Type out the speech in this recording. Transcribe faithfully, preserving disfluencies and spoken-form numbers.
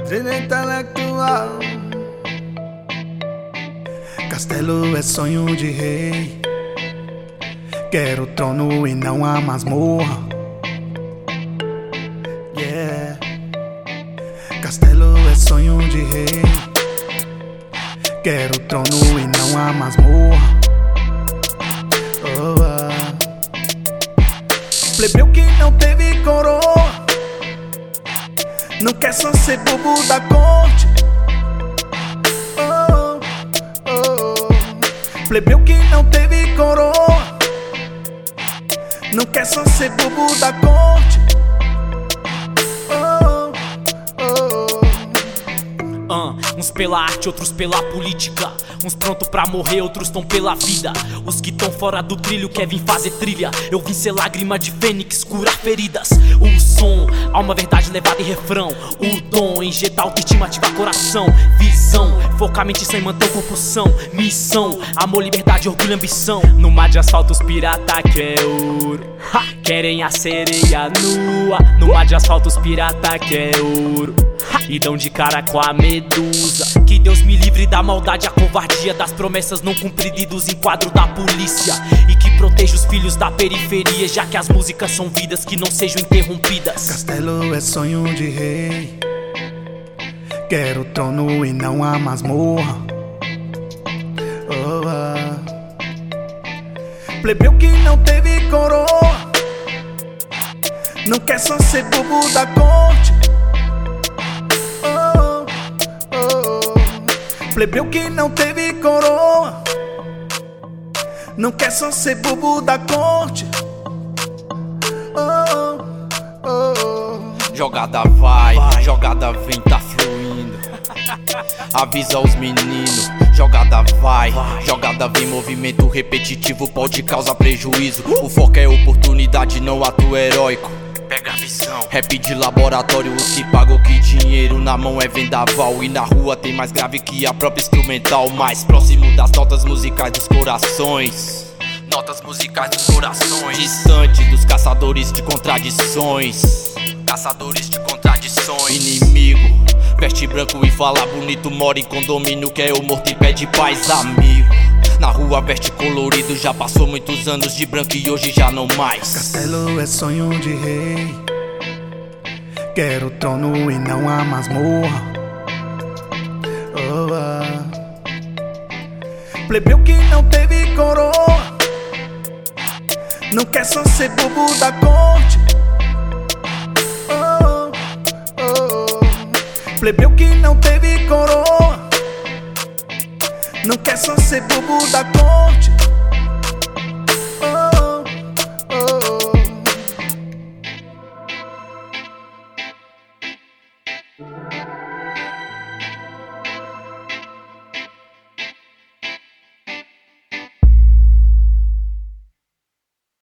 Pedreira intelectual. Castelo é sonho de rei. Quero o trono e não a masmorra. Yeah. Castelo é sonho de rei. Quero o trono e não a masmorra. Oh, ah. Plebeu que não teve coroa, não quer só ser bobo da corte. Oh, oh. Plebeu que não teve coroa, não quer só ser bobo da corte. Oh, oh. Uh, uns pela arte, outros pela política. Uns pronto pra morrer, outros tão pela vida. Os que tão fora do trilho quer vir fazer trilha. Eu vim ser lágrima de fênix, curar feridas. O som, alma, verdade levada em refrão. O dom, injetar autoestima, ativar coração. Visão, focar mente sem manter compulsão. Missão, amor, liberdade, orgulho, ambição. No mar de asfalto os pirata quer ouro, ha! Querem a sereia nua. No mar de asfalto os pirata quer ouro, ha! E dão de cara com a medusa. Que Deus me livre da maldade, a covardia das promessas não cumpridas e dos enquadros da polícia. E que proteja os filhos da periferia, já que as músicas são vidas que não sejam interrompidas. Castelo é sonho de rei. Quero o trono e não a masmorra. Oh, ah. Plebeu que não teve coroa, não quer só ser bobo da corte. Oh, oh. Plebeu que não teve coroa, não quer só ser bobo da corte. Oh, oh. Jogada vai, vai, jogada vem, tá fluindo. Avisa os meninos, jogada vai, vai, jogada vem, movimento repetitivo pode causar prejuízo. O foco é oportunidade, não ato heróico. Pega a visão. Rap de laboratório, os que pagam que dinheiro na mão é vendaval. E na rua tem mais grave que a própria instrumental. Mais próximo das notas musicais dos corações. Notas musicais dos corações. Distante dos caçadores de contradições. Caçadores de contradições. Inimigo veste branco e fala bonito, mora em condomínio, quer o morto e pede paz, amigo. Na rua veste colorido, já passou muitos anos de branco e hoje já não mais. Castelo é sonho de rei. Quero o trono e não a masmorra. Oh, ah. Plebeu que não teve coroa, não quer só ser bobo da corte. Oh, oh. Plebeu que não teve coroa, não quer só ser bobo da corte.